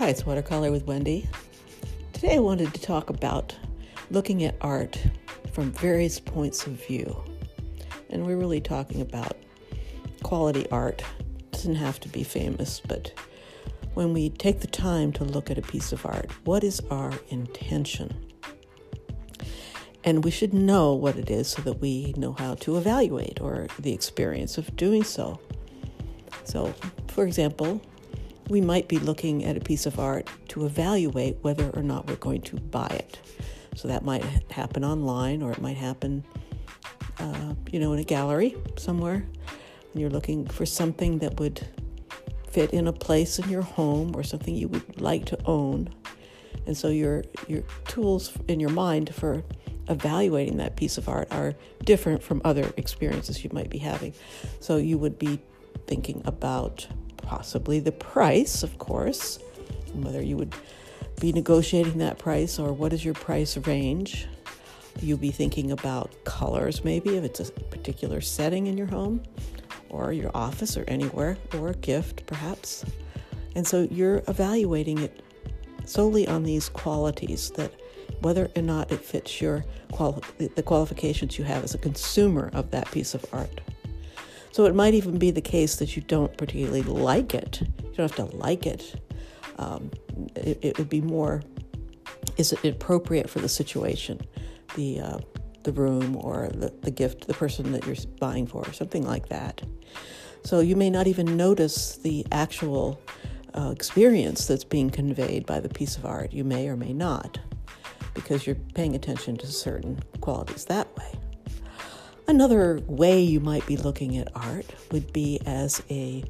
Hi, it's Watercolor with Wendy. Today I wanted to talk about looking at art from various points of view. And we're really talking about quality art. It doesn't have to be famous, but when we take the time to look at a piece of art, what is our intention? And we should know what it is so that we know how to evaluate or the experience of doing so. So, for example, we might be looking at a piece of art to evaluate whether or not we're going to buy it. So that might happen online, or it might happen, in a gallery somewhere. And you're looking for something that would fit in a place in your home or something you would like to own. And so your tools in your mind for evaluating that piece of art are different from other experiences you might be having. So you would be thinking about possibly the price, of course, whether you would be negotiating that price or what is your price range. You'll be thinking about colors, maybe, if it's a particular setting in your home or your office or anywhere, or a gift, perhaps. And so you're evaluating it solely on these qualities, that whether or not it fits the qualifications you have as a consumer of that piece of art. So it might even be the case that you don't particularly like it. You don't have to like it. It would be more, is it appropriate for the situation, the room or the gift, the person that you're buying for, or something like that. So you may not even notice the actual experience that's being conveyed by the piece of art. You may or may not, because you're paying attention to certain qualities that way. Another way you might be looking at art would be as a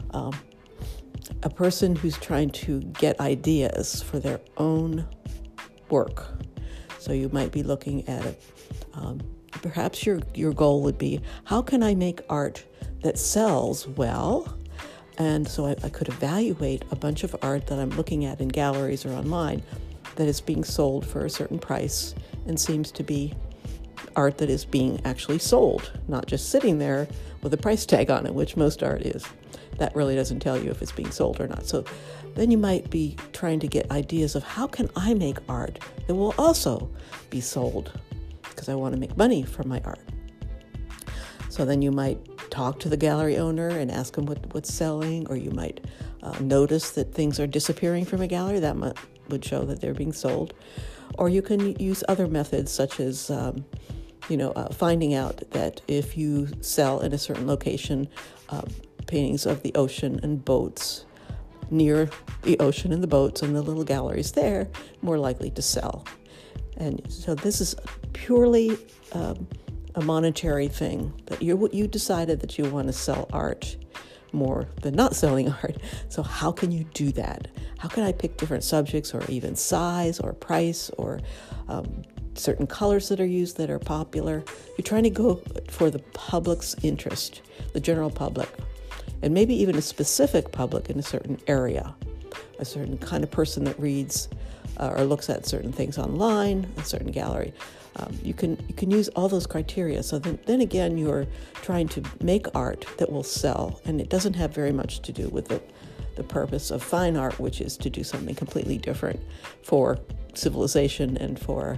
person who's trying to get ideas for their own work. So you might be looking at it. Perhaps your goal would be, how can I make art that sells well? And so I could evaluate a bunch of art that I'm looking at in galleries or online that is being sold for a certain price and seems to be art that is being actually sold, not just sitting there with a price tag on it, which most art is. That really doesn't tell you if it's being sold or not. So then you might be trying to get ideas of, how can I make art that will also be sold, because I want to make money from my art. So then you might talk to the gallery owner and ask them what's selling, or you might notice that things are disappearing from a gallery. That would show that they're being sold. Or you can use other methods, such as finding out that if you sell in a certain location paintings of the ocean and boats, near the ocean and the boats and the little galleries there, more likely to sell. And so this is purely a monetary thing, that you decided that you want to sell art more than not selling art. So how can you do that? How can I pick different subjects, or even size or price, or certain colors that are used that are popular? You're trying to go for the public's interest, the general public, and maybe even a specific public in a certain area, a certain kind of person that reads or looks at certain things online, a certain gallery. You can use all those criteria. So then again, you're trying to make art that will sell, and it doesn't have very much to do with the purpose of fine art, which is to do something completely different for civilization and for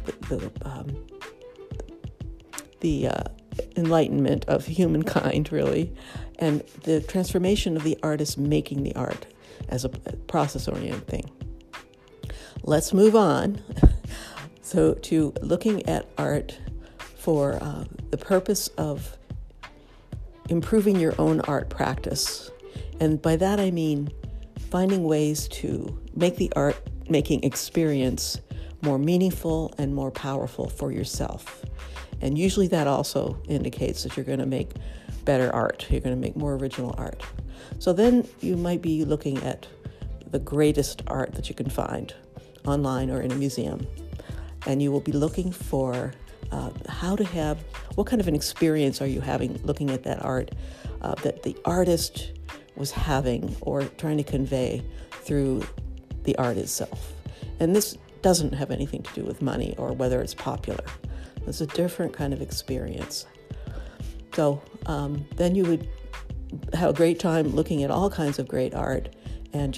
the enlightenment of humankind, really, and the transformation of the artist making the art as a process-oriented thing. Let's move on. So to looking at art for the purpose of improving your own art practice. And by that I mean finding ways to make the art-making experience more meaningful and more powerful for yourself. And usually that also indicates that you're going to make better art. You're going to make more original art. So then you might be looking at the greatest art that you can find online or in a museum. And you will be looking for what kind of an experience are you having looking at that art that the artist was having or trying to convey through the art itself. And this doesn't have anything to do with money or whether it's popular. It's a different kind of experience. So then you would have a great time looking at all kinds of great art and just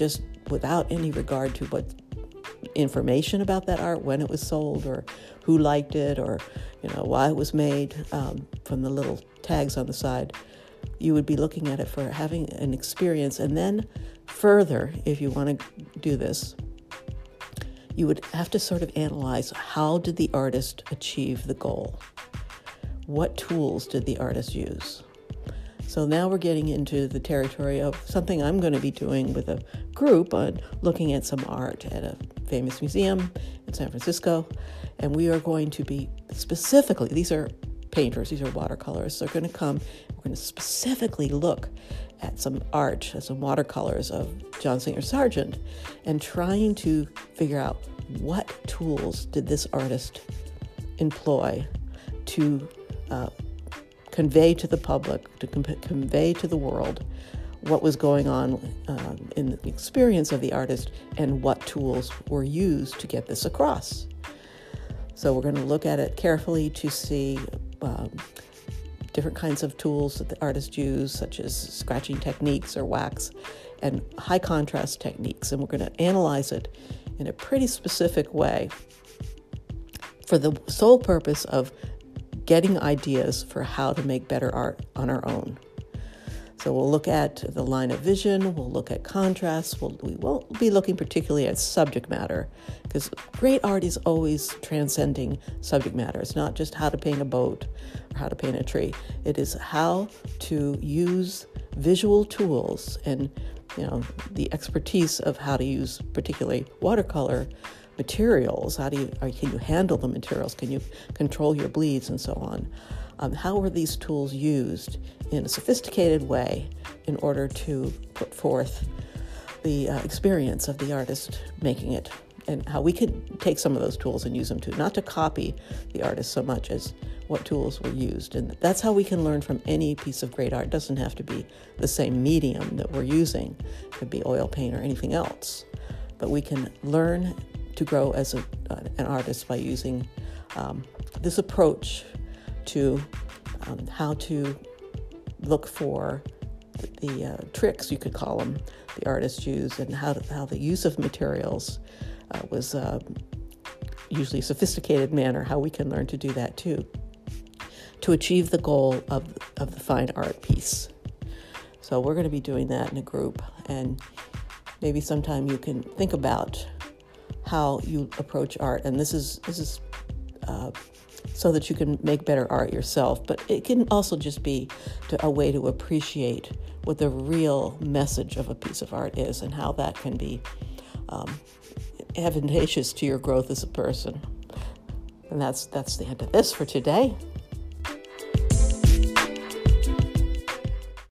without any regard to what information about that art, when it was sold, or who liked it, or why it was made, from the little tags on the side. You would be looking at it for having an experience. And then further, if you want to do this, you would have to sort of analyze, how did the artist achieve the goal? What tools did the artist use? So now we're getting into the territory of something I'm going to be doing with a group on looking at some art at a famous museum in San Francisco. And we are going to be specifically, these are painters, these are watercolorists. They're going to come, we're going to specifically look at some art, some watercolors of John Singer Sargent, and trying to figure out what tools did this artist employ to convey to the public, to convey to the world what was going on in the experience of the artist, and what tools were used to get this across. So we're going to look at it carefully to see different kinds of tools that the artist used, such as scratching techniques or wax, and high contrast techniques. And we're going to analyze it in a pretty specific way for the sole purpose of getting ideas for how to make better art on our own. So we'll look at the line of vision, we'll look at contrast, we won't be looking particularly at subject matter, because great art is always transcending subject matter. It's not just how to paint a boat or how to paint a tree. It is how to use visual tools and the expertise of how to use particularly watercolor materials. Can you handle the materials? Can you control your bleeds and so on? How were these tools used in a sophisticated way in order to put forth the experience of the artist making it, and how we could take some of those tools and use them too, not to copy the artist so much as what tools were used. And that's how we can learn from any piece of great art. It doesn't have to be the same medium that we're using. It could be oil paint or anything else. But we can learn to grow as an artist by using this approach to how to look for the tricks, you could call them, the artists used, and how the use of materials was usually a sophisticated manner, how we can learn to do that too, to achieve the goal of the fine art piece. So we're going to be doing that in a group, and maybe sometime you can think about how you approach art. And this is so that you can make better art yourself, but it can also just be a way to appreciate what the real message of a piece of art is, and how that can be advantageous to your growth as a person. And that's the end of this for today.